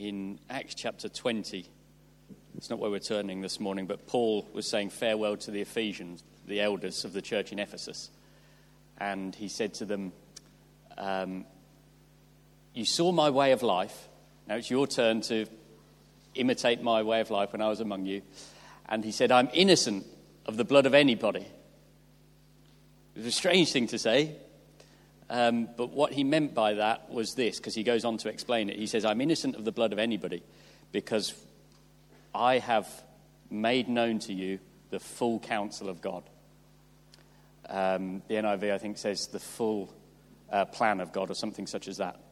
in Acts chapter 20. It's not where we're turning this morning, but Paul was saying farewell to the Ephesians, the elders of the church in Ephesus. And he said to them, you saw my way of life. Now it's your turn to imitate my way of life when I was among you. And he said, I'm innocent of the blood of anybody. It was a strange thing to say. But what he meant by that was this, because he goes on to explain it. He says, I'm innocent of the blood of anybody because I have made known to you the full counsel of God. The NIV, I think, says the full plan of God or something such as that.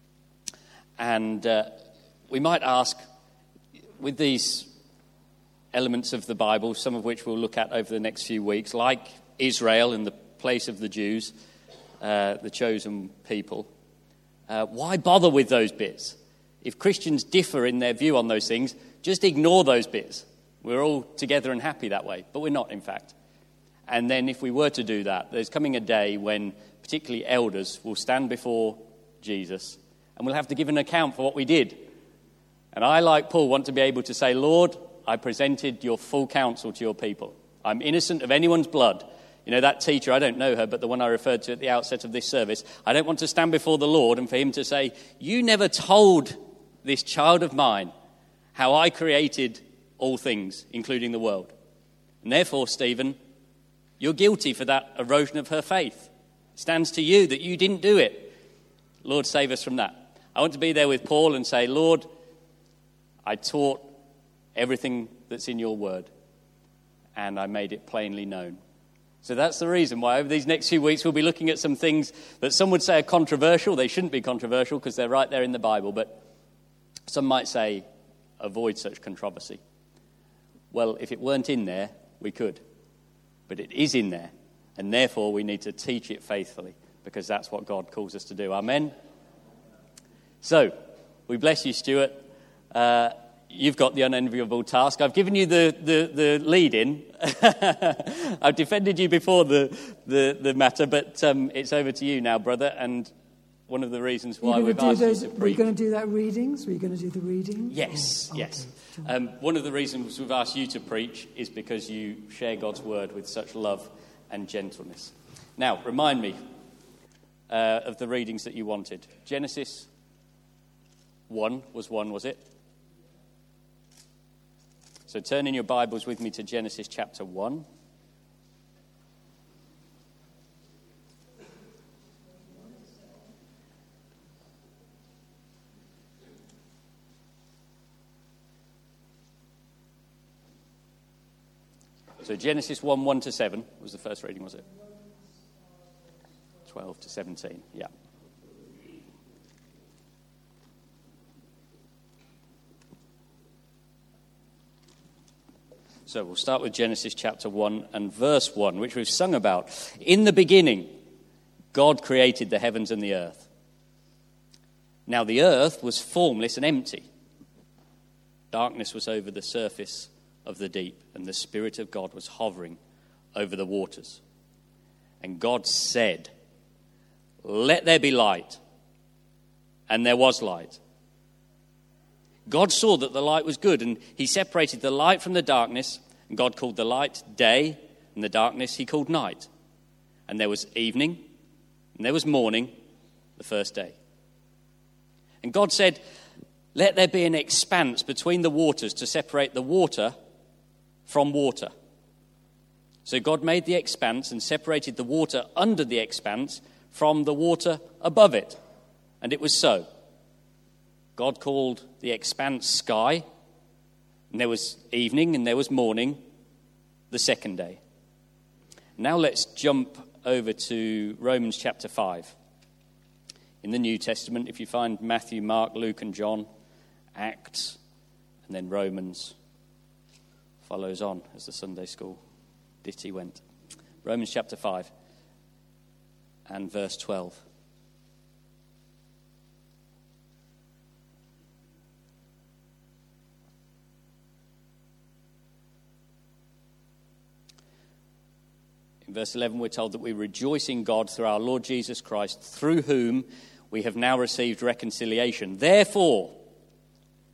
And we might ask, with these elements of the Bible, some of which we'll look at over the next few weeks, like Israel in the place of the Jews, the chosen people, why bother with those bits? If Christians differ in their view on those things, just ignore those bits. We're all together and happy that way, but we're not, in fact. And then if we were to do that, there's coming a day when particularly elders will stand before Jesus and we'll have to give an account for what we did. And I, like Paul, want to be able to say, Lord, I presented your full counsel to your people. I'm innocent of anyone's blood. You know, that teacher, I don't know her, but the one I referred to at the outset of this service, I don't want to stand before the Lord and for him to say, you never told this child of mine how I created all things, including the world. And therefore, Stephen, you're guilty for that erosion of her faith. It stands to you that you didn't do it. Lord, save us from that. I want to be there with Paul and say, Lord, I taught everything that's in your word, and I made it plainly known. So that's the reason why over these next few weeks we'll be looking at some things that some would say are controversial. They shouldn't be controversial because they're right there in the Bible, but some might say avoid such controversy. Well, if it weren't in there, we could. But it is in there, and therefore we need to teach it faithfully because that's what God calls us to do. Amen? So, we bless you, Stuart. You've got the unenviable task. I've given you the lead-in. I've defended you before the matter, but it's over to you now, brother. And one of the reasons why we've asked you to preach... Were you going to do that readings? Were you going to do the reading? Yes, yes. One of the reasons we've asked you to preach is because you share God's word with such love and gentleness. Now, remind me of the readings that you wanted. Genesis 1 was it? So turn in your Bibles with me to Genesis chapter 1. So Genesis 1, 1 to 7 was the first reading, was it? 12 to 17, yeah. So we'll start with Genesis chapter 1 and verse 1, which we've sung about. In the beginning, God created the heavens and the earth. Now the earth was formless and empty. Darkness was over the surface of the deep, and the Spirit of God was hovering over the waters. And God said, "Let there be light." And there was light. God saw that the light was good, and he separated the light from the darkness. And God called the light day, and the darkness he called night. And there was evening, and there was morning, the first day. And God said, "Let there be an expanse between the waters to separate the water from water." So God made the expanse and separated the water under the expanse from the water above it. And it was so. God called the expanse sky, and there was evening and there was morning, the second day. Now let's jump over to Romans chapter 5. In the New Testament, if you find Matthew, Mark, Luke and John, Acts, and then Romans follows on as the Sunday school ditty went. Romans chapter 5 and verse 12. In verse 11, we're told that we rejoice in God through our Lord Jesus Christ, through whom we have now received reconciliation. Therefore,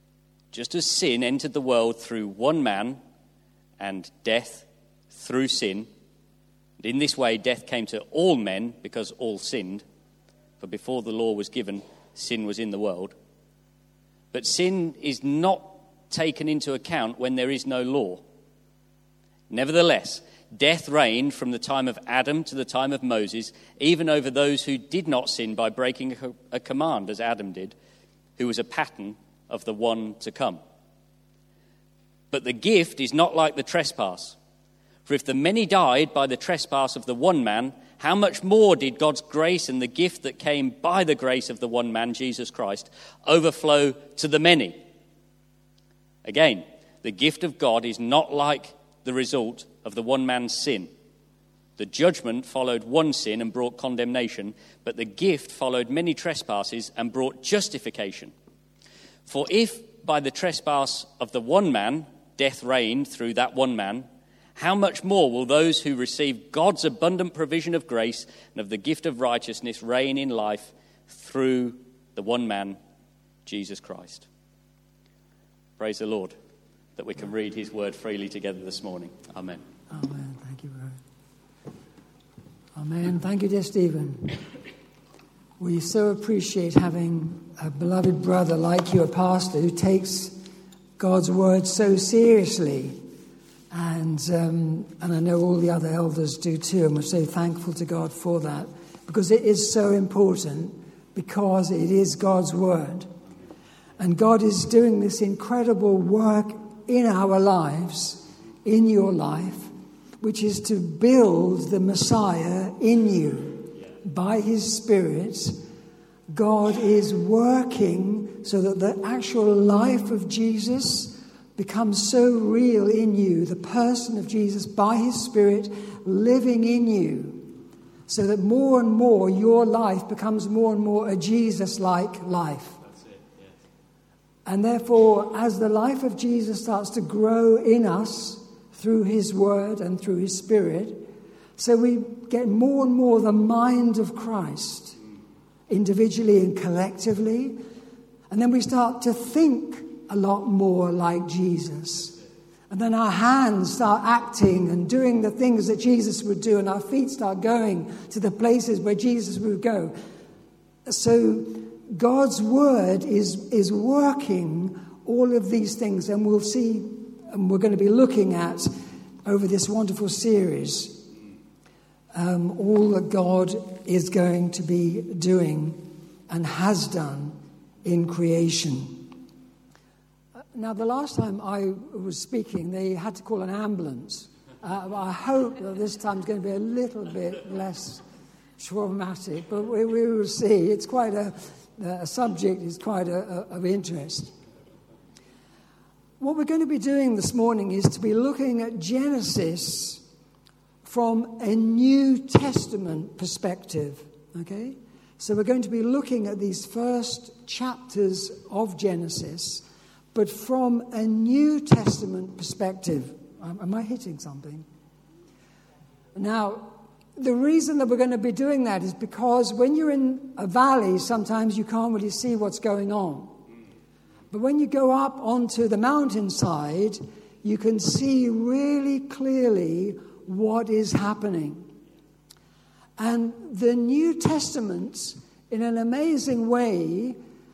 Just as sin entered the world through one man, and death through sin, and in this way death came to all men because all sinned. For before the law was given, sin was in the world. But sin is not taken into account when there is no law. Nevertheless, death reigned from the time of Adam to the time of Moses, even over those who did not sin by breaking a command, as Adam did, who was a pattern of the one to come. But the gift is not like the trespass. For if the many died by the trespass of the one man, how much more did God's grace and the gift that came by the grace of the one man, Jesus Christ, overflow to the many? Again, the gift of God is not like the result of the one man's sin. The judgment followed one sin and brought condemnation, but the gift followed many trespasses and brought justification. For if by the trespass of the one man death reigned through that one man, how much more will those who receive God's abundant provision of grace and of the gift of righteousness reign in life through the one man, Jesus Christ? Praise the Lord that we can read his word freely together this morning. Amen. Amen. Thank you, Rowan. Amen. Thank you, dear Stephen. We so appreciate having a beloved brother like you, a pastor, who takes God's word so seriously. And I know all the other elders do too, and we're so thankful to God for that, because it is so important, because it is God's word. And God is doing this incredible work in our lives, in your life, which is to build the Messiah in you. By his Spirit, God is working so that the actual life of Jesus becomes so real in you, the person of Jesus by his Spirit living in you, so that more and more your life becomes more and more a Jesus-like life. That's it, yes. And therefore, as the life of Jesus starts to grow in us through his word and through his Spirit, so we get more and more the mind of Christ, individually and collectively, and then we start to think a lot more like Jesus. And then our hands start acting and doing the things that Jesus would do, and our feet start going to the places where Jesus would go. So God's word is working all of these things, and we'll see, and we're going to be looking at over this wonderful series, all that God is going to be doing and has done in creation. Now, the last time I was speaking, they had to call an ambulance. I hope that this time is going to be a little bit less traumatic, but we will see. It's quite a subject is quite of interest. What we're going to be doing this morning is to be looking at Genesis from a New Testament perspective, okay? So we're going to be looking at these first chapters of Genesis, but from a New Testament perspective. Am I hitting something? Now, the reason that we're going to be doing that is because when you're in a valley, sometimes you can't really see what's going on. But when you go up onto the mountainside, you can see really clearly what is happening. And the New Testament, in an amazing way,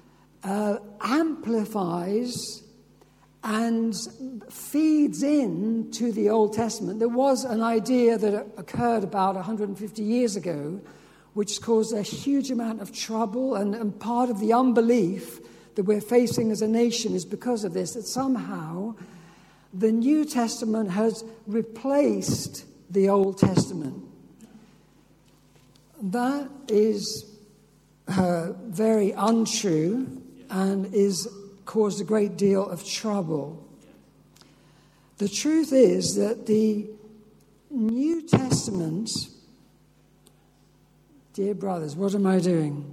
amplifies and feeds in to the Old Testament. There was an idea that occurred about 150 years ago, which caused a huge amount of trouble, and part of the unbelief that we're facing as a nation is because of this, that somehow the New Testament has replaced the Old Testament. That is very untrue and is caused a great deal of trouble. The truth is that the New Testament, dear brothers, what am I doing?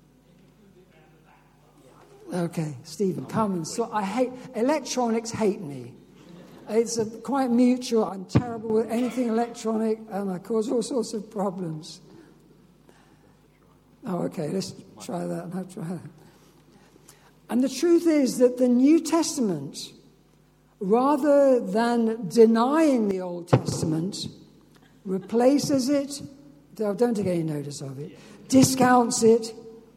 Okay, Stephen, come and I hate electronics. Hate me. It's quite mutual. I'm terrible with anything electronic, and I cause all sorts of problems. Oh, okay. Let's try that. And the truth is that the New Testament, rather than denying the Old Testament, replaces it, don't take any notice of it, discounts it,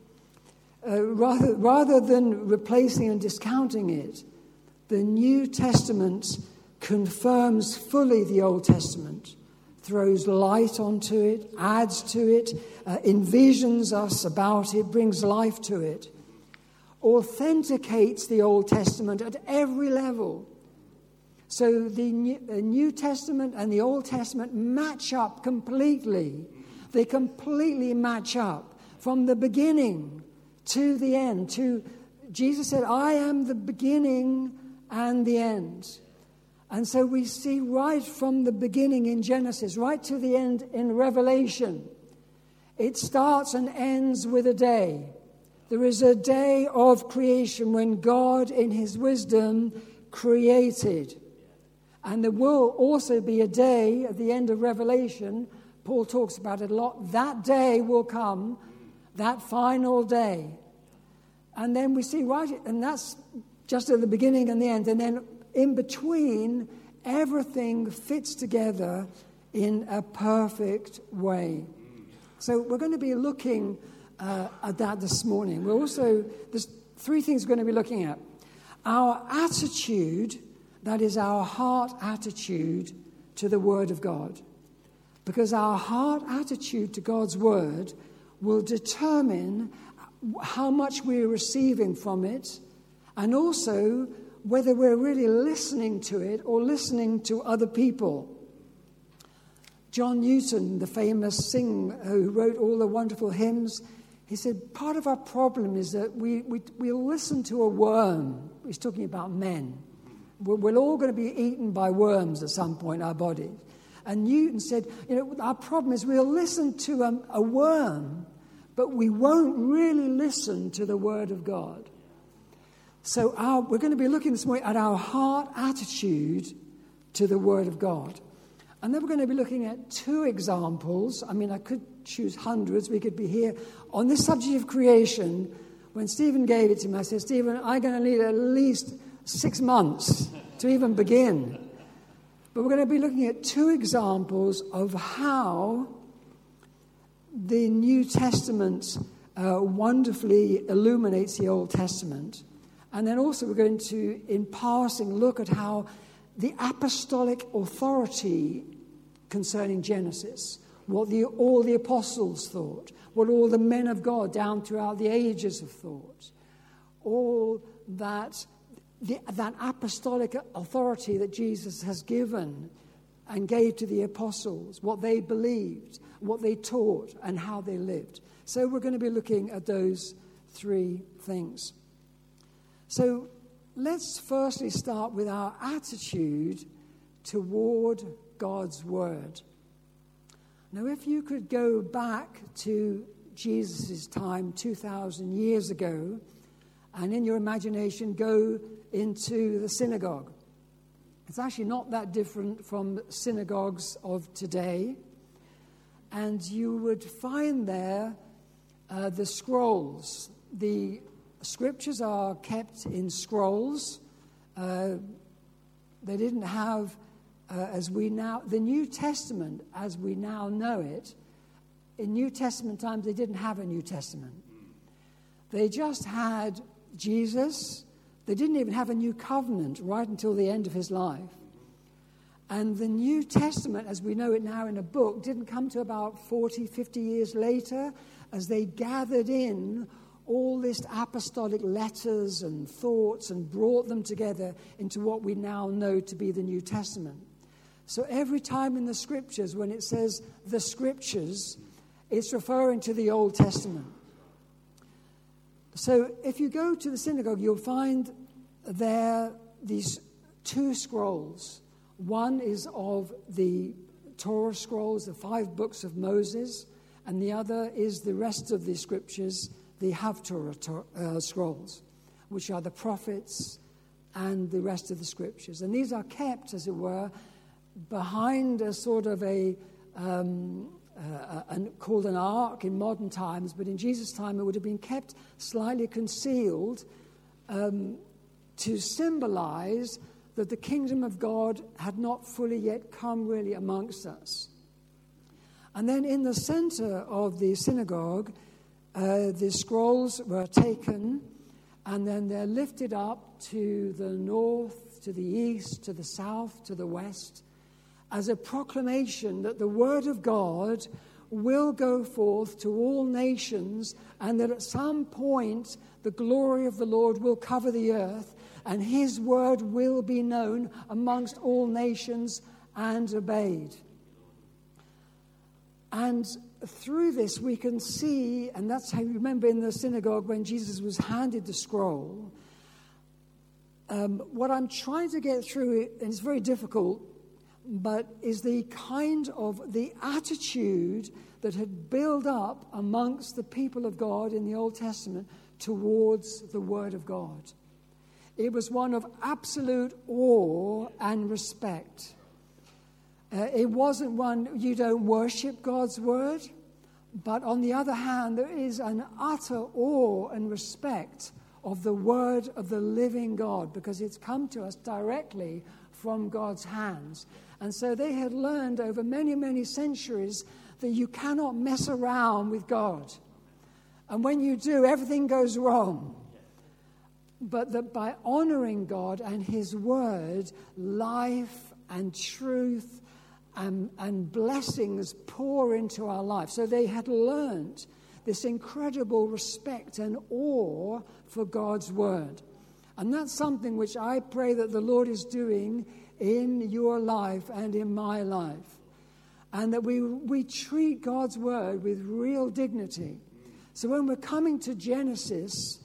rather than replacing and discounting it, the New Testament confirms fully the Old Testament, throws light onto it, adds to it, envisions us about it, brings life to it, authenticates the Old Testament at every level. So the New Testament and the Old Testament match up completely. They completely match up from the beginning to the end. Jesus said, I am the beginning and the end. And so we see right from the beginning in Genesis, right to the end in Revelation, it starts and ends with a day. There is a day of creation when God, in his wisdom, created. And there will also be a day at the end of Revelation, Paul talks about it a lot, that day will come, that final day. And then we see right, and that's just at the beginning and the end, and then in between, everything fits together in a perfect way. So we're going to be looking at that this morning. There's three things we're going to be looking at. Our attitude, that is our heart attitude to the Word of God. Because our heart attitude to God's Word will determine how much we're receiving from it, and also whether we're really listening to it or listening to other people. John Newton, the famous singer who wrote all the wonderful hymns, he said, part of our problem is that we'll listen to a worm. He's talking about men. We're all going to be eaten by worms at some point in our bodies. And Newton said, our problem is we'll listen to a worm, but we won't really listen to the Word of God. So we're going to be looking this morning at our heart attitude to the Word of God. And then we're going to be looking at two examples. I mean, I could choose hundreds. We could be here on this subject of creation. When Stephen gave it to me, I said, Stephen, I'm going to need at least 6 months to even begin. But we're going to be looking at two examples of how the New Testament wonderfully illuminates the Old Testament. And then also we're going to, in passing, look at how the apostolic authority concerning Genesis, what all the apostles thought, what all the men of God down throughout the ages have thought, all that apostolic authority that Jesus has given and gave to the apostles, what they believed, what they taught, and how they lived. So we're going to be looking at those three things. So let's firstly start with our attitude toward God's Word. Now, if you could go back to Jesus' time 2,000 years ago, and in your imagination go into the synagogue. It's actually not that different from synagogues of today. And you would find there the scrolls. The scriptures are kept in scrolls. They didn't have, the New Testament, as we now know it, in New Testament times, they didn't have a New Testament. They just had Jesus. They didn't even have a new covenant right until the end of his life. And the New Testament, as we know it now in a book, didn't come to about 40, 50 years later, as they gathered in all these apostolic letters and thoughts and brought them together into what we now know to be the New Testament. So every time in the Scriptures, when it says the Scriptures, it's referring to the Old Testament. So if you go to the synagogue, you'll find there these two scrolls. One is of the Torah scrolls, the 5 books of Moses, and the other is the rest of the scriptures, the Haftorah scrolls, which are the prophets and the rest of the scriptures. And these are kept, as it were, behind a sort of called an ark in modern times, but in Jesus' time it would have been kept slightly concealed to symbolize that the kingdom of God had not fully yet come really amongst us. And then in the center of the synagogue, the scrolls were taken, and then they're lifted up to the north, to the east, to the south, to the west, as a proclamation that the word of God will go forth to all nations, and that at some point the glory of the Lord will cover the earth, and his word will be known amongst all nations and obeyed. And through this we can see, and that's how you remember in the synagogue when Jesus was handed the scroll, what I'm trying to get through, and it's very difficult, but is the kind of the attitude that had built up amongst the people of God in the Old Testament towards the Word of God. It was one of absolute awe and respect. It wasn't one, you don't worship God's Word, but on the other hand, there is an utter awe and respect of the Word of the living God, because it's come to us directly from God's hands. And so they had learned over many, many centuries that you cannot mess around with God. And when you do, everything goes wrong. But that by honoring God and his word, life and truth and blessings pour into our life. So they had learned this incredible respect and awe for God's word. And that's something which I pray that the Lord is doing in your life and in my life. And that we treat God's word with real dignity. So when we're coming to Genesis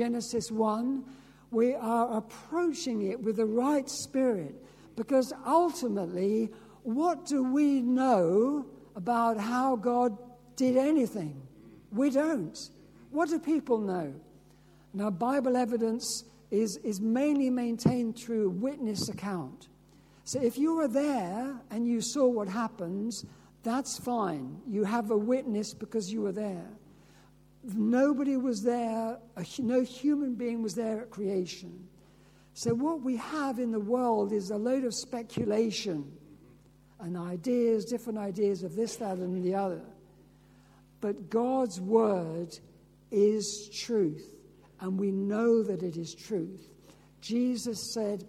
1, we are approaching it with the right spirit. Because ultimately, what do we know about how God did anything? We don't. What do people know? Now, Bible evidence is mainly maintained through witness account. So if you were there and you saw what happened, that's fine. You have a witness because you were there. Nobody was there, no human being was there at creation. So what we have in the world is a load of speculation and ideas, different ideas of this, that, and the other. But God's word is truth, and we know that it is truth. Jesus said,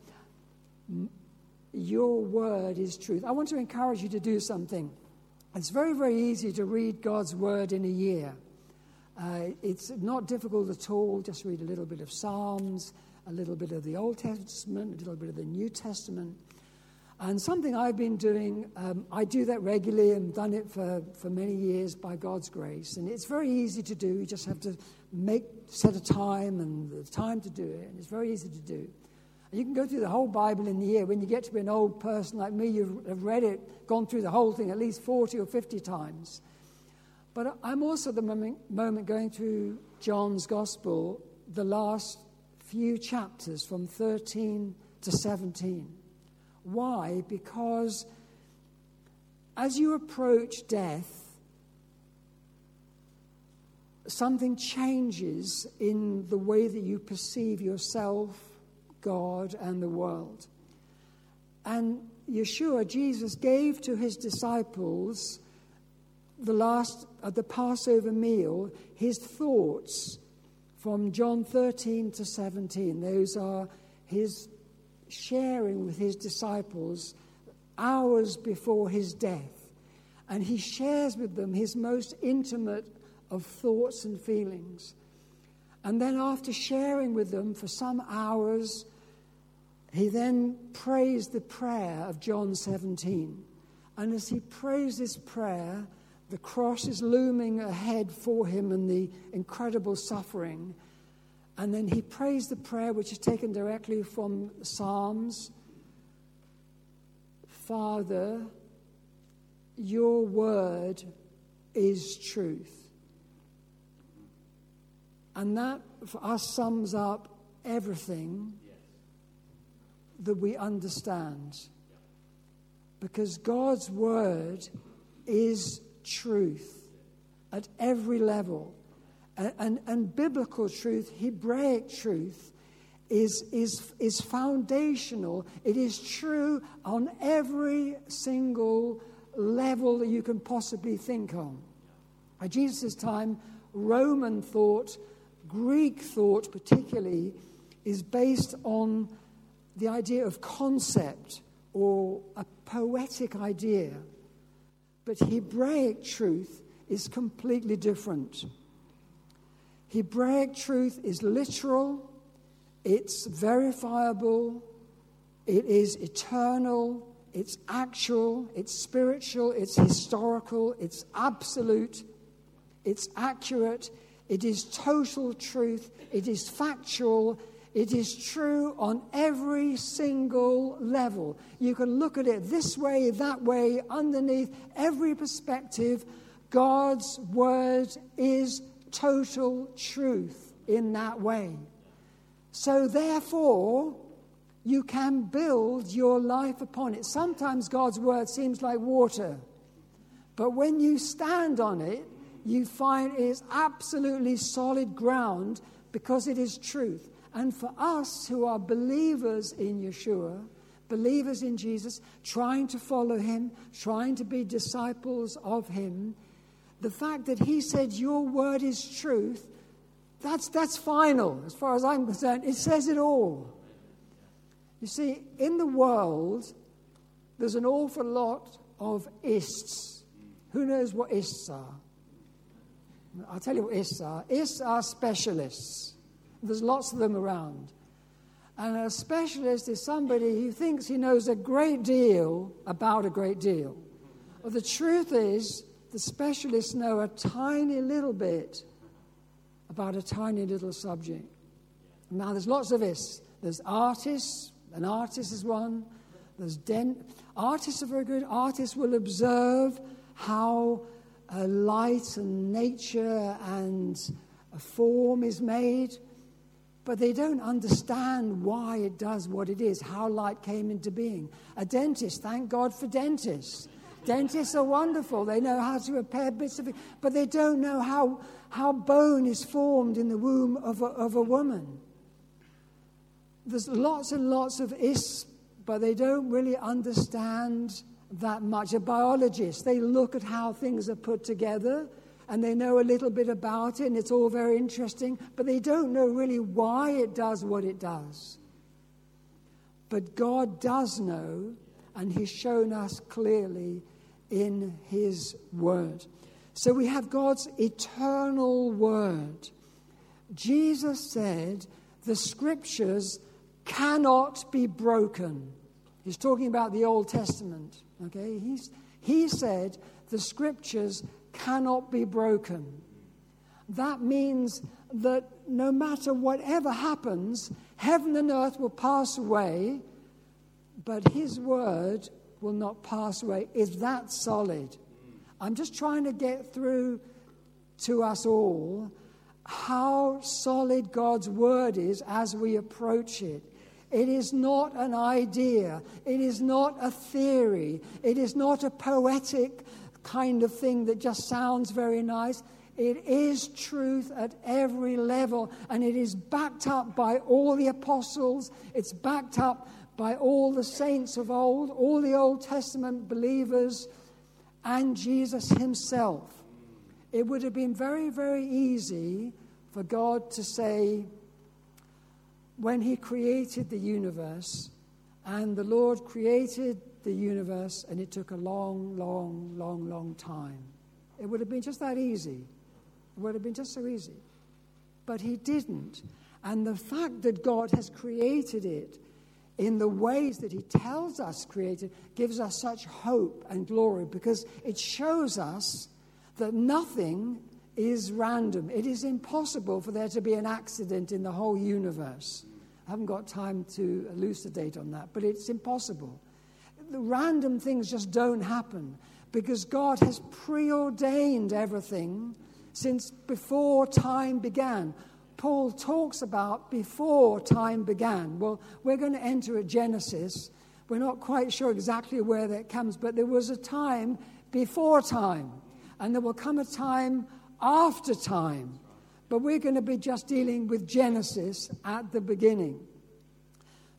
your word is truth. I want to encourage you to do something. It's very, very easy to read God's word in a year. It's not difficult at all. Just read a little bit of Psalms, a little bit of the Old Testament, a little bit of the New Testament. And something I've been doing, I do that regularly and done it for many years by God's grace. And it's very easy to do. You just have to set a time and the time to do it. And it's very easy to do. And you can go through the whole Bible in the year. When you get to be an old person like me, you have read it, gone through the whole thing at least 40 or 50 times. But I'm also at the moment going through John's Gospel, the last few chapters from 13 to 17. Why? Because as you approach death, something changes in the way that you perceive yourself, God, and the world. And Yeshua, Jesus, gave to his disciples at the Passover meal, his thoughts from John 13 to 17. Those are his sharing with his disciples hours before his death. And he shares with them his most intimate of thoughts and feelings. And then after sharing with them for some hours, he then prays the prayer of John 17. And as he prays this prayer, the cross is looming ahead for him and the incredible suffering. And then he prays the prayer which is taken directly from Psalms. Father, your word is truth. And that for us sums up everything that we understand. Because God's word is truth at every level. And biblical truth, Hebraic truth, is foundational. It is true on every single level that you can possibly think of. At Jesus' time, Roman thought, Greek thought particularly, is based on the idea of concept or a poetic idea. But Hebraic truth is completely different. Hebraic truth is literal, it's verifiable, it is eternal, it's actual, it's spiritual, it's historical, it's absolute, it's accurate, it is total truth, it is factual, it is true on every single level. You can look at it this way, that way, underneath every perspective. God's word is total truth in that way. So therefore, you can build your life upon it. Sometimes God's word seems like water, but when you stand on it, you find it is absolutely solid ground because it is truth. And for us who are believers in Yeshua, believers in Jesus, trying to follow him, trying to be disciples of him, the fact that he said your word is truth, that's final. As far as I'm concerned, it says it all. You see, in the world, there's an awful lot of ists. Who knows what ists are? I'll tell you what ists are. Ists are specialists. There's lots of them around. And a specialist is somebody who thinks he knows a great deal about a great deal. Well, the truth is, the specialists know a tiny little bit about a tiny little subject. Now, there's lots of ists. There's artists. An artist is one. There's artists are very good. Artists will observe how light and nature and a form is made, but they don't understand why it does what it is, how light came into being. A dentist, thank God for dentists. Dentists are wonderful. They know how to repair bits of it, but they don't know how bone is formed in the womb of a woman. There's lots and lots of ists, but they don't really understand that much. A biologist, they look at how things are put together, and they know a little bit about it, and it's all very interesting, but they don't know really why it does what it does. But God does know, and he's shown us clearly in his word. So we have God's eternal word. Jesus said the scriptures cannot be broken. He's talking about the Old Testament. Okay, he said the scriptures cannot be broken. That means that no matter whatever happens, heaven and earth will pass away, but his word will not pass away. Is that solid? I'm just trying to get through to us all how solid God's word is as we approach it. It is not an idea. It is not a theory. It is not a poetic kind of thing that just sounds very nice. It is truth at every level, and it is backed up by all the apostles. It's backed up by all the saints of old, all the Old Testament believers, and Jesus himself. It would have been very, very easy for God to say, when he created the universe, and the Lord created the universe, and it took a long, long, long, long time. It would have been just that easy. It would have been just so easy. But he didn't. And the fact that God has created it in the ways that he tells us created gives us such hope and glory, because it shows us that nothing is random. It is impossible for there to be an accident in the whole universe. I haven't got time to elucidate on that, but it's impossible. The random things just don't happen because God has preordained everything since before time began. Paul talks about before time began. Well, we're going to enter a Genesis. We're not quite sure exactly where that comes, but there was a time before time, and there will come a time after time. But we're going to be just dealing with Genesis at the beginning.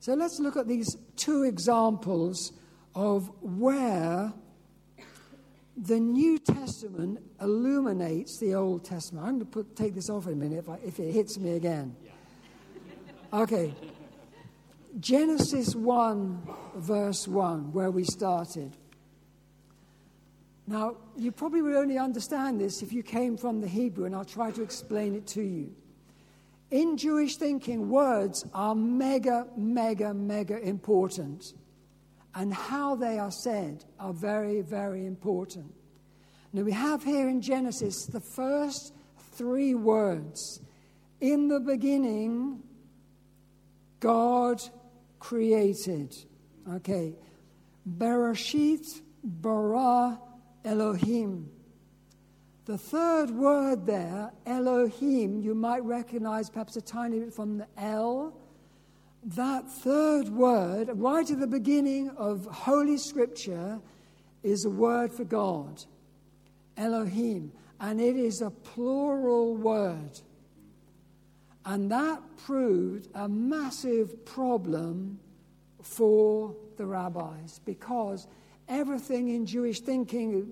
So let's look at these two examples of where the New Testament illuminates the Old Testament. I'm going to take this off in a minute if it hits me again. Okay. Genesis 1, verse 1, where we started. Now, you probably would only understand this if you came from the Hebrew, and I'll try to explain it to you. In Jewish thinking, words are mega, mega, mega important. And how they are said are very, very important. Now, we have here in Genesis the first three words. In the beginning, God created. Okay. Bereshit bara Elohim. The third word there, Elohim, you might recognize perhaps a tiny bit from the El. That third word, right at the beginning of Holy Scripture, is a word for God, Elohim. And it is a plural word. And that proved a massive problem for the rabbis, because everything in Jewish thinking,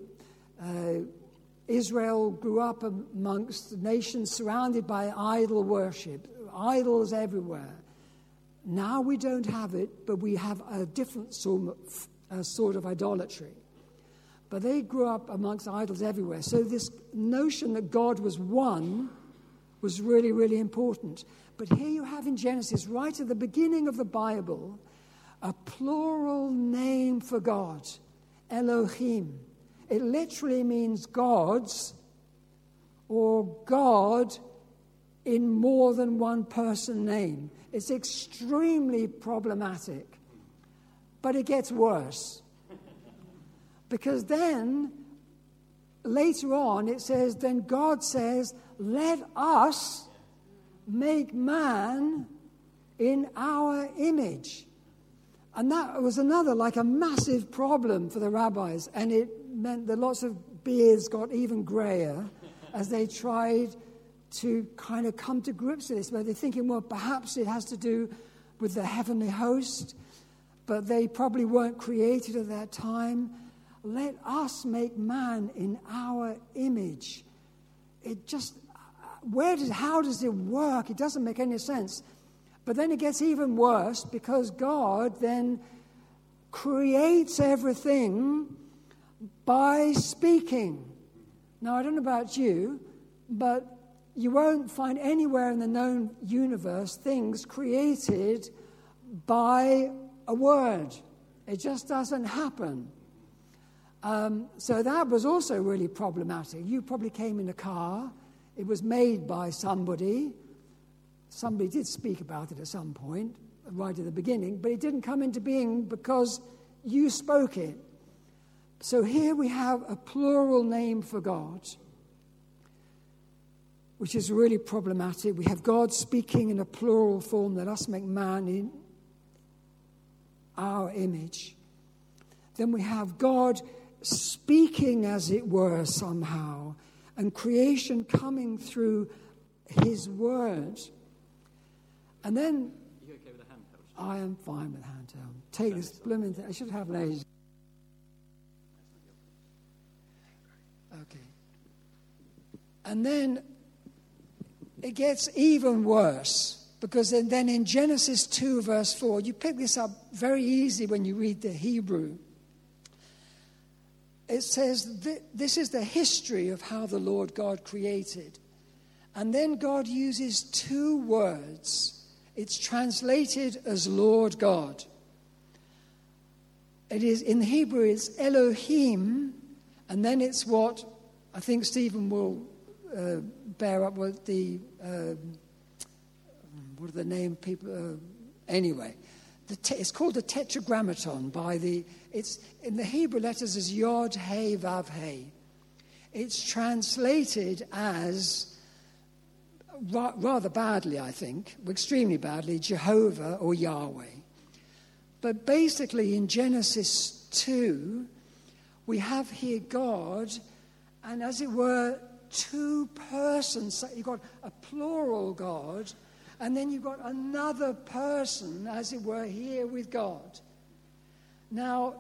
Israel grew up amongst nations surrounded by idol worship, idols everywhere. Now we don't have it, but we have a different sort of idolatry. But they grew up amongst idols everywhere. So this notion that God was one was really, really important. But here you have in Genesis, right at the beginning of the Bible, a plural name for God, Elohim. It literally means gods, or God in more than one person name. It's extremely problematic. But it gets worse. Because then, later on, it says, then God says, let us make man in our image. And that was another, like a massive problem for the rabbis. And it meant that lots of beards got even grayer as they tried to kind of come to grips with this. But they're thinking, well, perhaps it has to do with the heavenly host. But they probably weren't created at that time. Let us make man in our image. It just, how does it work? It doesn't make any sense. But then it gets even worse, because God then creates everything by speaking. Now, I don't know about you, but you won't find anywhere in the known universe things created by a word. It just doesn't happen. So that was also really problematic. You probably came in a car. It was made by somebody. Somebody did speak about it at some point, right at the beginning, but it didn't come into being because you spoke it. So here we have a plural name for God, which is really problematic. We have God speaking in a plural form, let us make man in our image. Then we have God speaking, as it were, somehow, and creation coming through his word. And then, are you okay with a handheld? I am fine with handheld. Take this blooming thing. I should have laser. Okay. And then it gets even worse, because then in Genesis 2, verse 4, you pick this up very easy when you read the Hebrew. It says, this is the history of how the Lord God created. And then God uses two words. It's translated as Lord God. It is, in Hebrew, it's Elohim, and then it's what I think Stephen will bear up with the, what are the name people, anyway. It's called the Tetragrammaton it's in the Hebrew letters as Yod, He, Vav, He. It's translated as, rather badly, I think, extremely badly, Jehovah or Yahweh. But basically in Genesis 2, we have here God, and as it were, two persons. So you've got a plural God, And then you've got another person, as it were, here with God. Now,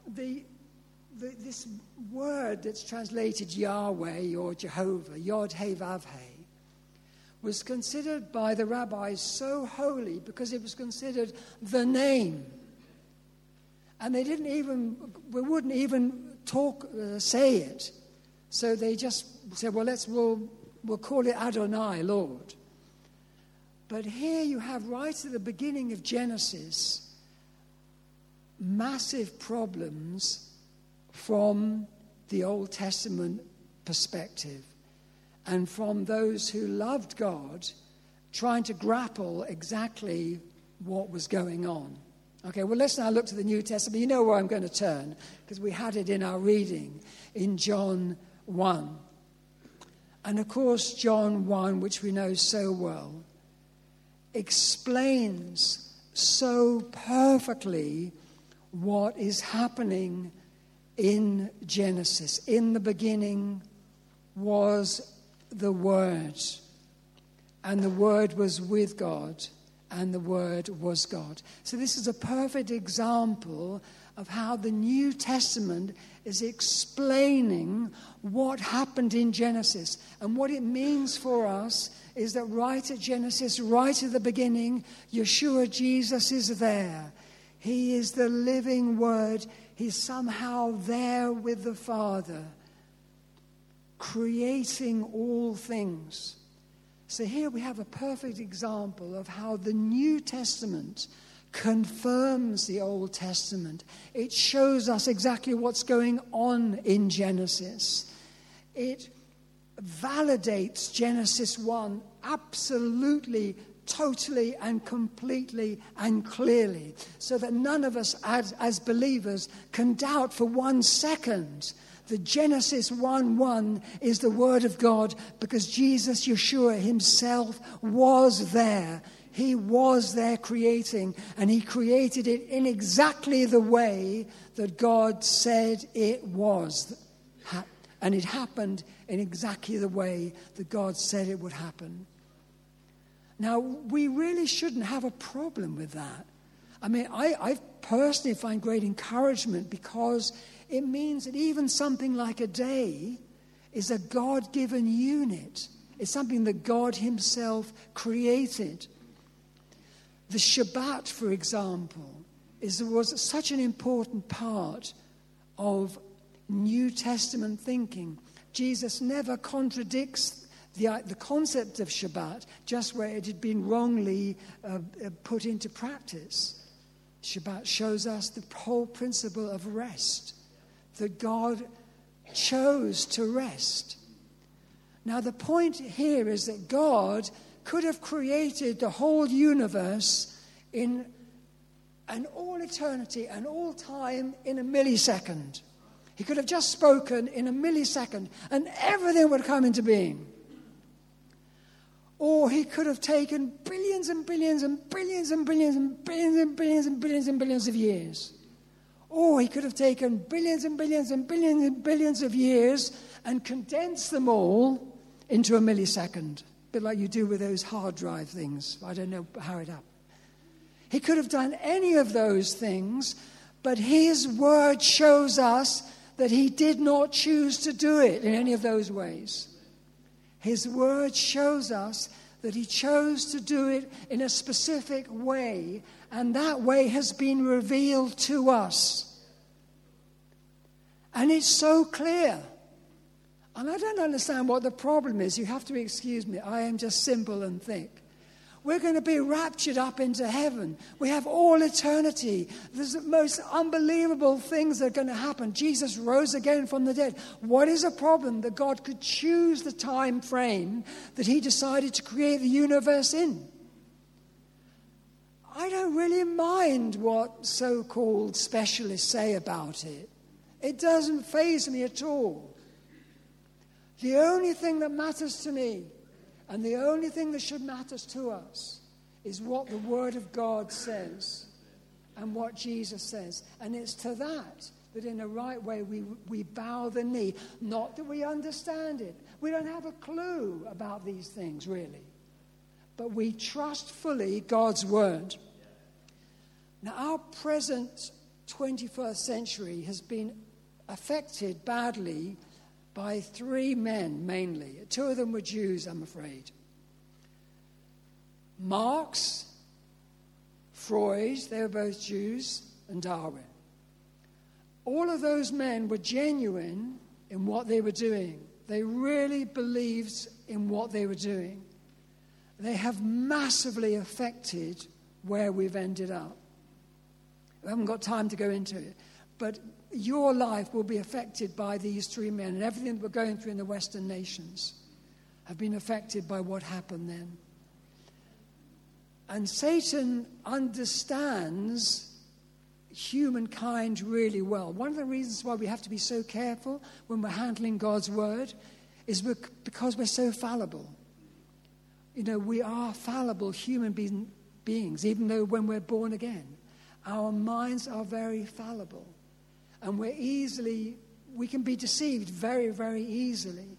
this word that's translated Yahweh or Jehovah, Yod-Heh-Vav-Heh, was considered by the rabbis so holy because it was considered the name. And we wouldn't even say it. So they just said, we'll call it Adonai, Lord. But here you have right at the beginning of Genesis, massive problems from the Old Testament perspective and from those who loved God trying to grapple exactly what was going on. Okay, well, let's now look to the New Testament. You know where I'm going to turn, because we had it in our reading in John 1. And of course, John 1, which we know so well, explains so perfectly what is happening in Genesis. In the beginning was the Word, and the Word was with God, and the Word was God. So this is a perfect example of how the New Testament is explaining what happened in Genesis. And what it means for us is that right at Genesis, right at the beginning, Yeshua, Jesus, is there. He is the living Word. He's somehow there with the Father, creating all things. So here we have a perfect example of how the New Testament confirms the Old Testament. It shows us exactly what's going on in Genesis. It validates Genesis 1 absolutely, totally and completely and clearly, so that none of us as believers can doubt for 1 second that Genesis 1:1 is the Word of God, because Jesus, Yeshua himself, was there. He was there creating, and he created it in exactly the way that God said it was. And it happened in exactly the way that God said it would happen. Now, we really shouldn't have a problem with that. I mean, I personally find great encouragement, because it means that even something like a day is a God-given unit. It's something that God himself created. The Shabbat, for example, was such an important part of New Testament thinking. Jesus never contradicts the concept of Shabbat just where it had been wrongly put into practice. Shabbat shows us the whole principle of rest, that God chose to rest. Now, the point here is that God could have created the whole universe in all eternity and all time in a millisecond. He could have just spoken in a millisecond and everything would come into being. Or he could have taken billions and billions and billions and billions and billions and billions and billions and billions of years. Or he could have taken billions and billions and billions and billions of years and condensed them all into a millisecond. A bit like you do with those hard drive things. I don't know how it happened. He could have done any of those things, but his word shows us that he did not choose to do it in any of those ways. His word shows us that he chose to do it in a specific way, and that way has been revealed to us. And it's so clear. And I don't understand what the problem is. You have to excuse me. I am just simple and thick. We're going to be raptured up into heaven. We have all eternity. There's the most unbelievable things that are going to happen. Jesus rose again from the dead. What is a problem that God could choose the time frame that he decided to create the universe in? I don't really mind what so-called specialists say about it. It doesn't faze me at all. The only thing that matters to me, and the only thing that should matter to us, is what the Word of God says and what Jesus says. And it's to that in a right way we bow the knee. Not that we understand it. We don't have a clue about these things, really. but we trust fully God's word. Now, our present 21st century has been affected badly by three men mainly. Two of them were Jews, I'm afraid. Marx, Freud, they were both Jews, and Darwin. All of those men were genuine in what they were doing. They really believed in what they were doing. They have massively affected where we've ended up. We haven't got time to go into it, but your life will be affected by these three men, and everything that we're going through in the Western nations have been affected by what happened then. And Satan understands humankind really well. One of the reasons why we have to be so careful when we're handling God's word is because we're so fallible. You know, we are fallible human beings, even though when we're born again, our minds are very fallible. And we can be deceived very, very easily.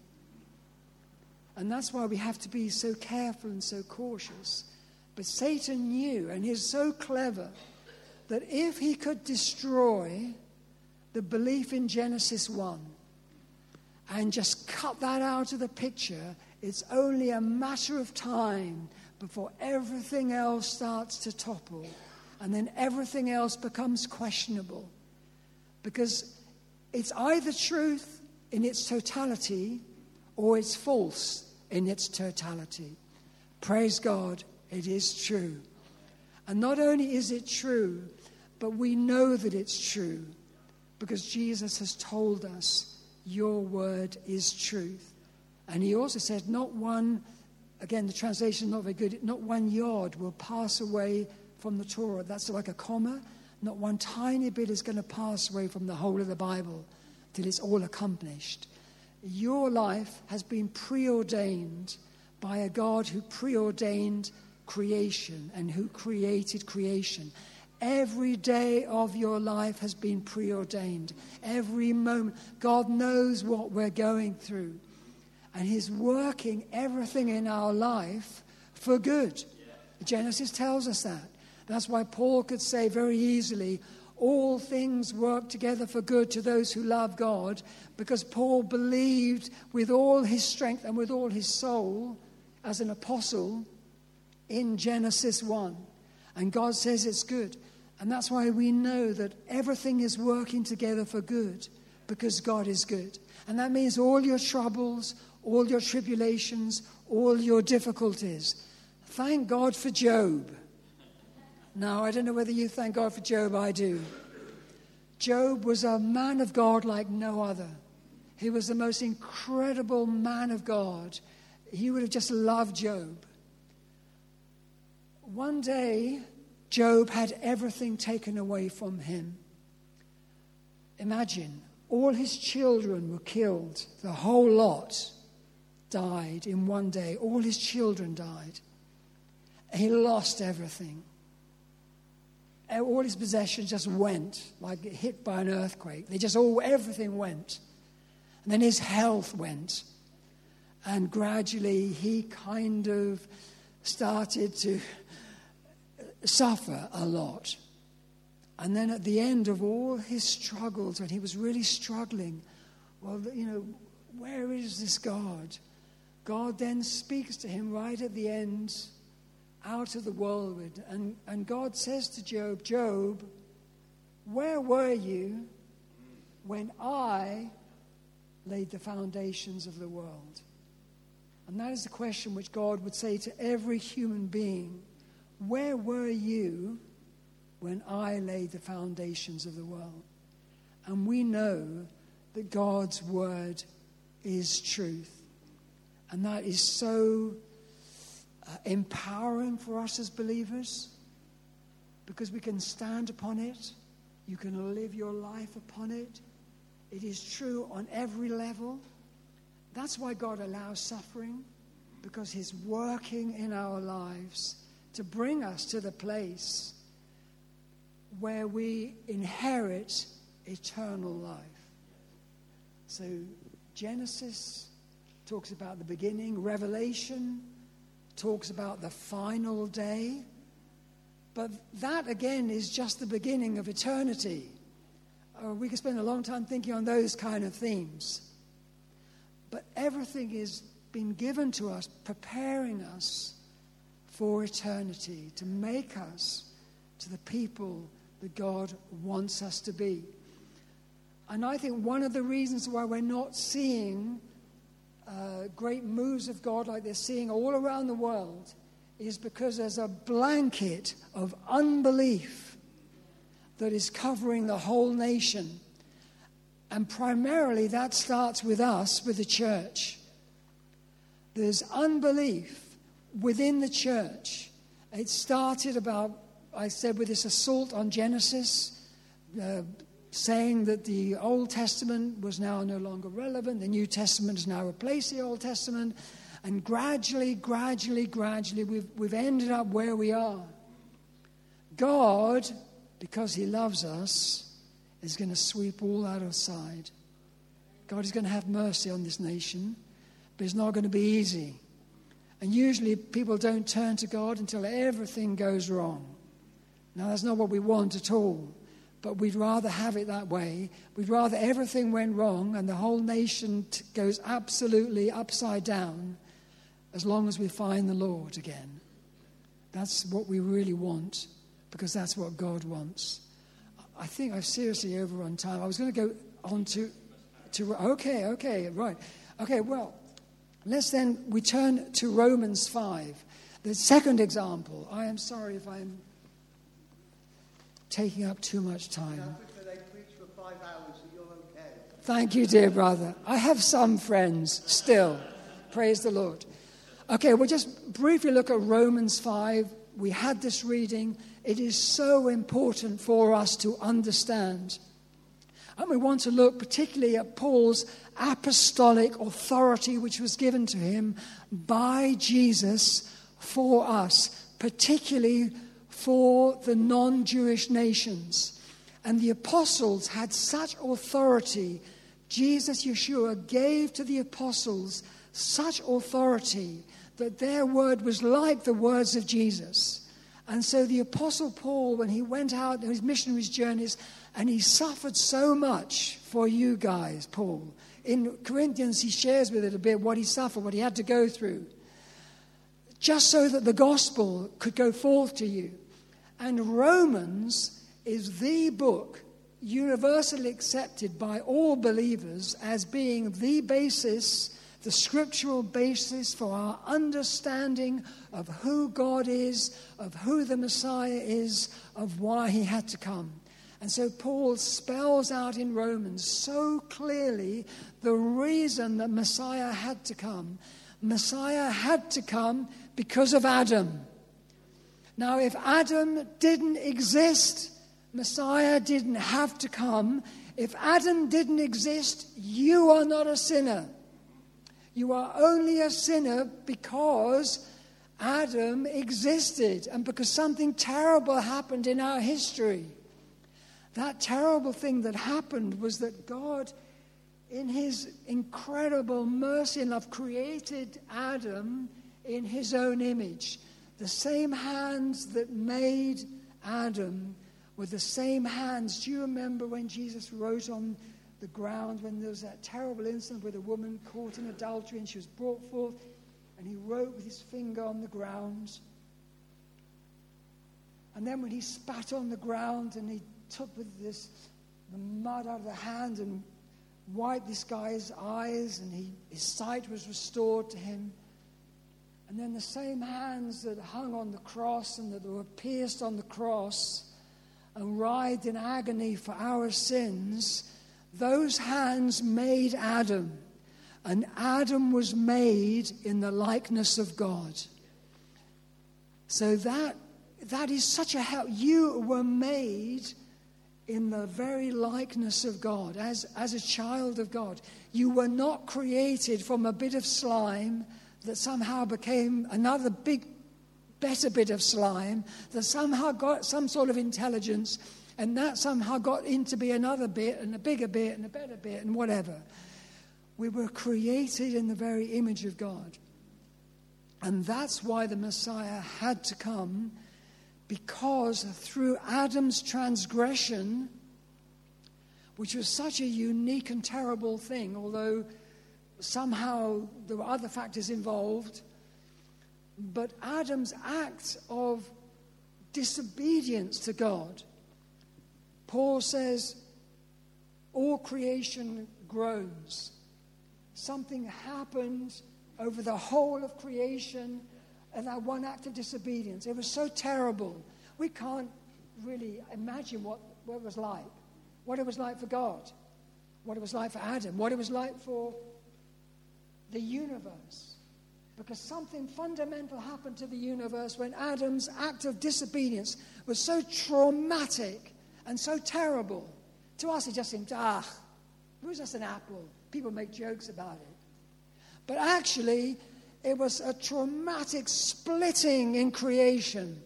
And that's why we have to be so careful and so cautious. But Satan knew, and he's so clever, that if he could destroy the belief in Genesis 1 and just cut that out of the picture, it's only a matter of time before everything else starts to topple. And then everything else becomes questionable. Because it's either truth in its totality or it's false in its totality. Praise God, it is true. And not only is it true, but we know that it's true. Because Jesus has told us, your word is truth. And he also said, not one, again, the translation is not very good, not one yard will pass away from the Torah. That's like a comma. Not one tiny bit is going to pass away from the whole of the Bible till it's all accomplished. Your life has been preordained by a God who preordained creation and who created creation. Every day of your life has been preordained. Every moment. God knows what we're going through. And he's working everything in our life for good. Genesis tells us that. That's why Paul could say very easily, all things work together for good to those who love God, because Paul believed with all his strength and with all his soul as an apostle in Genesis 1. And God says it's good. And that's why we know that everything is working together for good, because God is good. And that means all your troubles, all your tribulations, all your difficulties. Thank God for Job. Now, I don't know whether you thank God for Job, I do. Job was a man of God like no other. He was the most incredible man of God. You would have just loved Job. One day, Job had everything taken away from him. Imagine, all his children were killed. The whole lot died in one day. All his children died. He lost everything. All his possessions just went, like hit by an earthquake. Everything went. And then his health went. And gradually he kind of started to suffer a lot. And then at the end of all his struggles, when he was really struggling, well, you know, where is this God? God then speaks to him right at the end, out of the whirlwind. And God says to Job, Job, where were you when I laid the foundations of the world? And that is the question which God would say to every human being. Where were you when I laid the foundations of the world? And we know that God's word is truth. And that is so empowering for us as believers, because we can stand upon it. You can live your life upon it. It is true on every level. That's why God allows suffering, because he's working in our lives to bring us to the place where we inherit eternal life. So Genesis talks about the beginning. Revelation talks about the final day. But that, again, is just the beginning of eternity. We could spend a long time thinking on those kind of themes. But everything is being given to us, preparing us for eternity, to make us to the people that God wants us to be. And I think one of the reasons why we're not seeing great moves of God like they're seeing all around the world is because there's a blanket of unbelief that is covering the whole nation. And primarily that starts with us, with the church. There's unbelief within the church. It started about, I said, with this assault on Genesis, saying that the Old Testament was now no longer relevant, the New Testament has now replaced the Old Testament, and gradually, we've ended up where we are. God, because he loves us, is going to sweep all that aside. God is going to have mercy on this nation, but it's not going to be easy. And usually people don't turn to God until everything goes wrong. Now, that's not what we want at all. But we'd rather have it that way. We'd rather everything went wrong and the whole nation goes absolutely upside down as long as we find the Lord again. That's what we really want, because that's what God wants. I think I've seriously overrun time. I was going to go on to okay, right. Okay, well, we turn to Romans 5. The second example. I am sorry if I'm taking up too much time. They preach for 5 hours, so you're okay. Thank you, dear brother. I have some friends still. Praise the Lord. Okay, we'll just briefly look at Romans 5. We had this reading. It is so important for us to understand. And we want to look particularly at Paul's apostolic authority, which was given to him by Jesus for us, particularly for the non-Jewish nations. And the apostles had such authority. Jesus, Yeshua, gave to the apostles such authority that their word was like the words of Jesus. And so the apostle Paul, when he went out on his missionary journeys, and he suffered so much for you guys, Paul. In Corinthians, he shares with it a bit what he suffered, what he had to go through, just so that the gospel could go forth to you. And Romans is the book universally accepted by all believers as being the basis, the scriptural basis for our understanding of who God is, of who the Messiah is, of why he had to come. And so Paul spells out in Romans so clearly the reason that Messiah had to come. Messiah had to come because of Adam. Now, if Adam didn't exist, Messiah didn't have to come. If Adam didn't exist, you are not a sinner. You are only a sinner because Adam existed and because something terrible happened in our history. That terrible thing that happened was that God, in his incredible mercy and love, created Adam in his own image. The same hands that made Adam were the same hands. Do you remember when Jesus wrote on the ground, when there was that terrible incident with a woman caught in adultery and she was brought forth, and he wrote with his finger on the ground? And then when he spat on the ground and he took the mud out of the hand and wiped this guy's eyes, and his sight was restored to him. And then the same hands that hung on the cross and that were pierced on the cross and writhed in agony for our sins, those hands made Adam. And Adam was made in the likeness of God. So that is such a help. You were made in the very likeness of God, as a child of God. You were not created from a bit of slime that somehow became another better bit of slime, that somehow got some sort of intelligence, and that somehow got into be another bit, and a bigger bit, and a better bit, and whatever. We were created in the very image of God. And that's why the Messiah had to come, because through Adam's transgression, which was such a unique and terrible thing, although somehow there were other factors involved, but Adam's act of disobedience to God, Paul says, all creation groans. Something happened over the whole of creation, and that one act of disobedience. It was so terrible. We can't really imagine what it was like. What it was like for God. What it was like for Adam. What it was like for the universe. Because something fundamental happened to the universe when Adam's act of disobedience was so traumatic and so terrible. To us it just seemed, it was just an apple. People make jokes about it. But actually, it was a traumatic splitting in creation.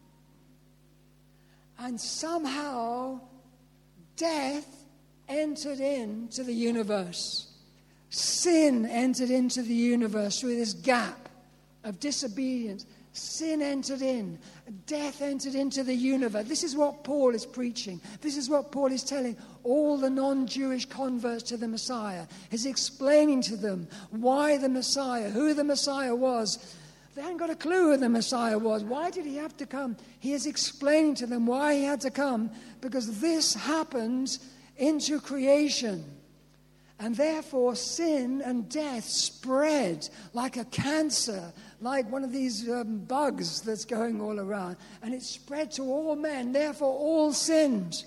And somehow, death entered into the universe. Sin entered into the universe through this gap of disobedience. Sin entered in. Death entered into the universe. This is what Paul is preaching. This is what Paul is telling all the non-Jewish converts to the Messiah. He's explaining to them why the Messiah, who the Messiah was. They hadn't got a clue who the Messiah was. Why did he have to come? He is explaining to them why he had to come, because this happened into creation. And therefore, sin and death spread like a cancer, like one of these bugs that's going all around. And it spread to all men. Therefore, all sinned.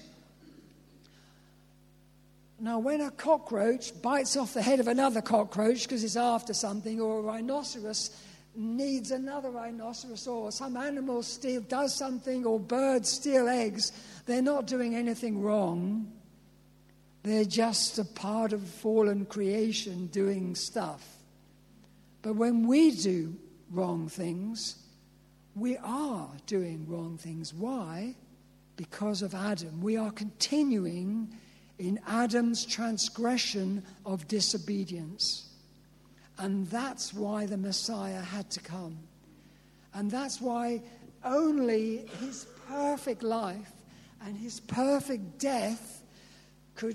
Now, when a cockroach bites off the head of another cockroach because it's after something, or a rhinoceros needs another rhinoceros, or some animal does something, or birds steal eggs, they're not doing anything wrong. They're just a part of fallen creation doing stuff. But when we do wrong things, we are doing wrong things. Why? Because of Adam. We are continuing in Adam's transgression of disobedience. And that's why the Messiah had to come. And that's why only his perfect life and his perfect death could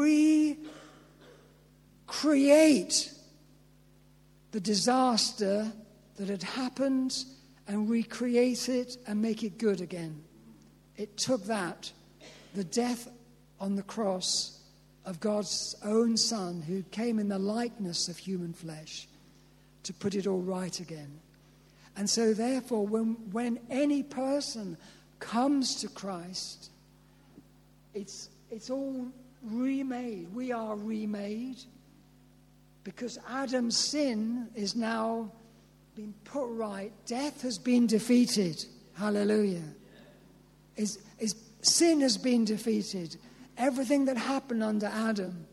recreate the disaster that had happened and recreate it and make it good again. It took that, the death on the cross of God's own Son, who came in the likeness of human flesh, to put it all right again. And so therefore, when any person comes to Christ, it's all remade. We are remade because Adam's sin is now been put right. Death has been defeated. Hallelujah. Sin has been defeated. Everything that happened under Adam.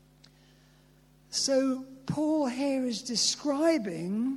So Paul here is describing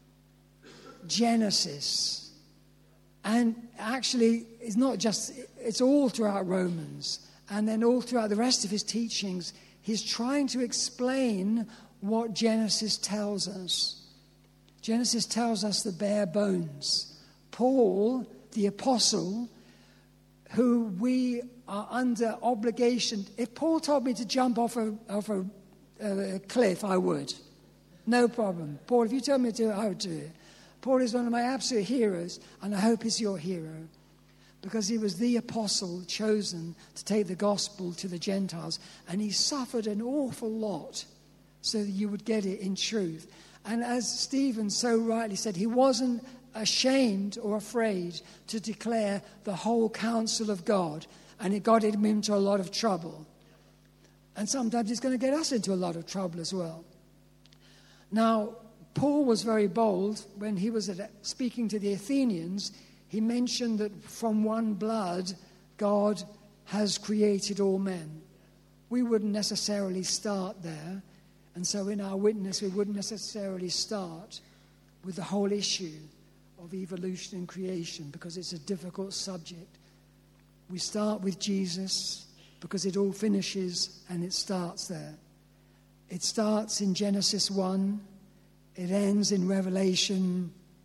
Genesis. And actually, it's not just, it's all throughout Romans. And then all throughout the rest of his teachings, he's trying to explain what Genesis tells us. Genesis tells us the bare bones. Paul, the apostle, who we are under obligation. If Paul told me to jump off a cliff, I would. No problem. Paul, if you told me to do it, I would do it. Paul is one of my absolute heroes, and I hope he's your hero. Because he was the apostle chosen to take the gospel to the Gentiles. And he suffered an awful lot so that you would get it in truth. And as Stephen so rightly said, he wasn't ashamed or afraid to declare the whole counsel of God. And it got him into a lot of trouble. And sometimes it's going to get us into a lot of trouble as well. Now, Paul was very bold when he was speaking to the Athenians. He mentioned that from one blood, God has created all men. We wouldn't necessarily start there. And so in our witness, we wouldn't necessarily start with the whole issue of evolution and creation because it's a difficult subject. We start with Jesus because it all finishes and it starts there. It starts in Genesis 1. It ends in Revelation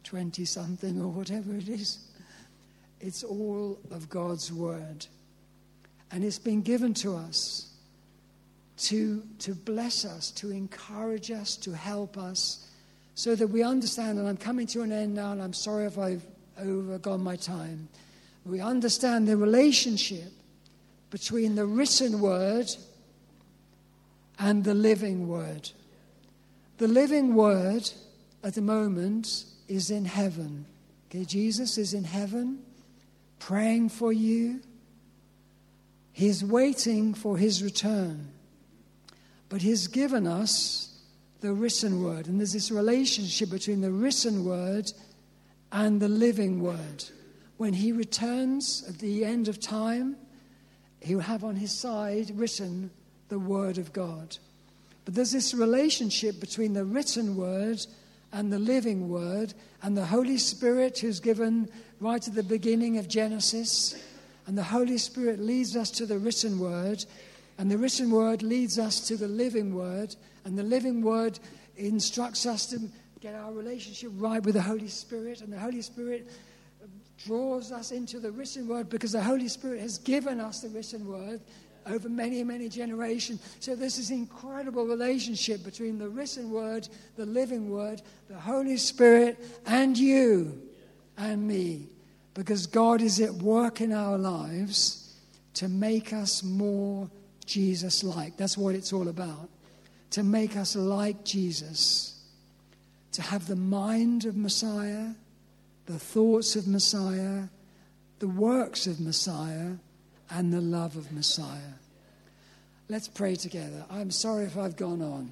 20-something or whatever it is. It's all of God's word. And it's been given to us to bless us, to encourage us, to help us, so that we understand, and I'm coming to an end now, and I'm sorry if I've overgone my time. We understand the relationship between the written word and the living word. The living word at the moment is in heaven. Okay, Jesus is in heaven praying for you. He's waiting for his return. But he's given us the written word. And there's this relationship between the written word and the living word. When he returns at the end of time, he will have on his side written the word of God. But there's this relationship between the written word and the living word, and the Holy Spirit, who's given right at the beginning of Genesis. And the Holy Spirit leads us to the written word, and the written word leads us to the living word, and the living word instructs us to get our relationship right with the Holy Spirit, and the Holy Spirit draws us into the written word because the Holy Spirit has given us the written word over many, many generations. So there's this incredible relationship between the written word, the living word, the Holy Spirit, and you and me, because God is at work in our lives to make us more Jesus-like. That's what it's all about. To make us like Jesus. To have the mind of Messiah, the thoughts of Messiah, the works of Messiah, and the love of Messiah. Let's pray together. I'm sorry if I've gone on.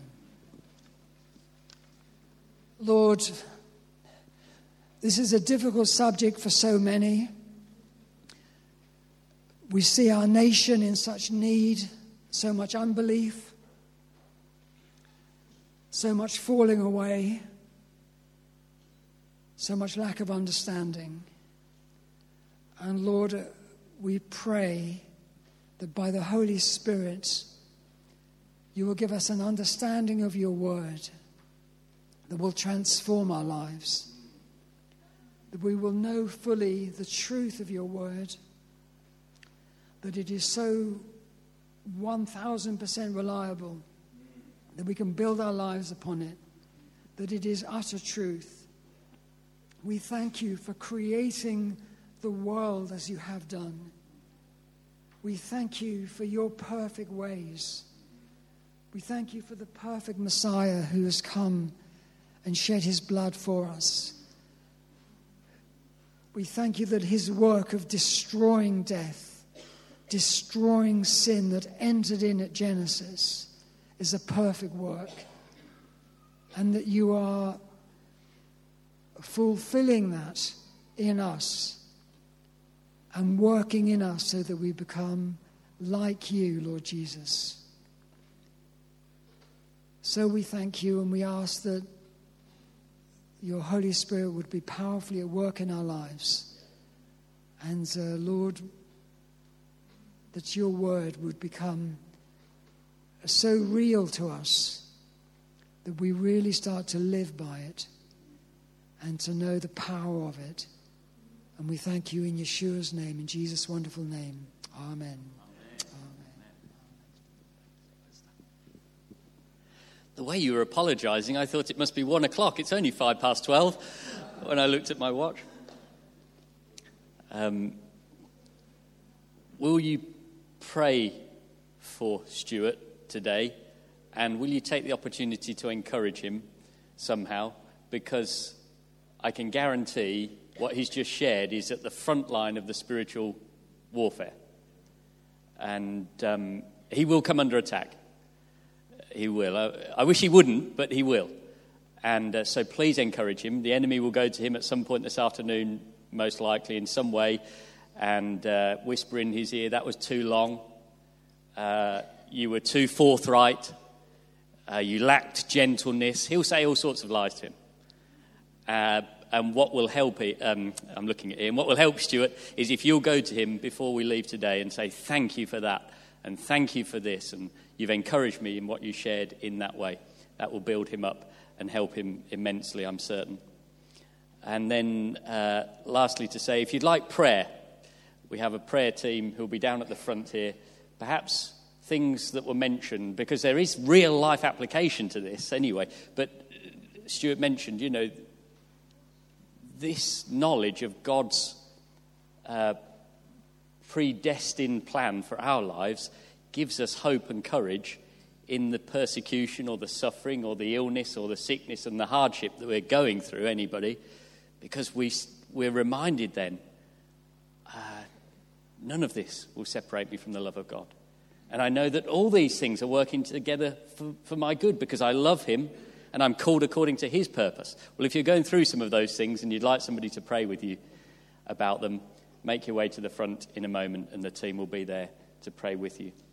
Lord, this is a difficult subject for so many. We see our nation in such need, so much unbelief, so much falling away, so much lack of understanding. And Lord, we pray that by the Holy Spirit, you will give us an understanding of your word that will transform our lives, that we will know fully the truth of your word, that it is so 1,000% reliable that we can build our lives upon it, that it is utter truth. We thank you for creating the world as you have done. We thank you for your perfect ways. We thank you for the perfect Messiah who has come and shed his blood for us. We thank you that his work of destroying death, destroying sin that entered in at Genesis is a perfect work, and that you are fulfilling that in us and working in us so that we become like you, Lord Jesus. So we thank you, and we ask that your Holy Spirit would be powerfully at work in our lives. And Lord, that your word would become so real to us that we really start to live by it and to know the power of it. And we thank you in Yeshua's name, in Jesus' wonderful name. Amen. The way you were apologizing, I thought it must be 1 o'clock. It's only 12:05 when I looked at my watch. Will you pray for Stuart today? And will you take the opportunity to encourage him somehow? Because I can guarantee what he's just shared is at the front line of the spiritual warfare. And he will come under attack. He will. I wish he wouldn't, but he will. And so please encourage him. The enemy will go to him at some point this afternoon, most likely in some way, and whisper in his ear, that was too long. You were too forthright. You lacked gentleness. He'll say all sorts of lies to him. And what will help I'm looking at him. What will help Stuart is if you'll go to him before we leave today and say, thank you for that, and thank you for this, and you've encouraged me in what you shared in that way. That will build him up and help him immensely, I'm certain. And then lastly to say, if you'd like prayer, we have a prayer team who'll be down at the front here. Perhaps things that were mentioned, because there is real life application to this anyway. But Stuart mentioned, this knowledge of God's predestined plan for our lives gives us hope and courage in the persecution or the suffering or the illness or the sickness and the hardship that we're going through, anybody, because we're reminded then, none of this will separate me from the love of God. And I know that all these things are working together for my good because I love him and I'm called according to his purpose. Well, if you're going through some of those things and you'd like somebody to pray with you about them, make your way to the front in a moment and the team will be there to pray with you.